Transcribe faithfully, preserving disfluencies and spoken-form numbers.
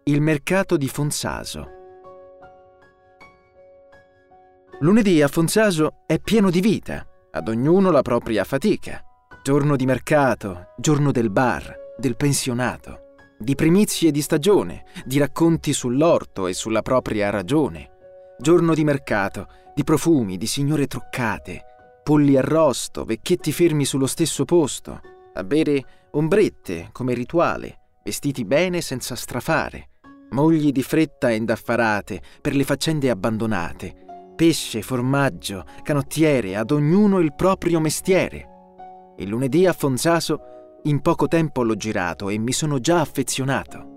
Il mercato di Fonzaso. Lunedì a Fonzaso è pieno di vita, ad ognuno la propria fatica. Giorno di mercato, giorno del bar, del pensionato, di primizie di stagione, di racconti sull'orto e sulla propria ragione. Giorno di mercato, di profumi, di signore truccate, polli arrosto, vecchietti fermi sullo stesso posto, a bere ombrette come rituale, vestiti bene senza strafare, mogli di fretta e indaffarate per le faccende abbandonate, pesce, formaggio, canottiere, ad ognuno il proprio mestiere. Il lunedì a Fonzaso in poco tempo l'ho girato e mi sono già affezionato.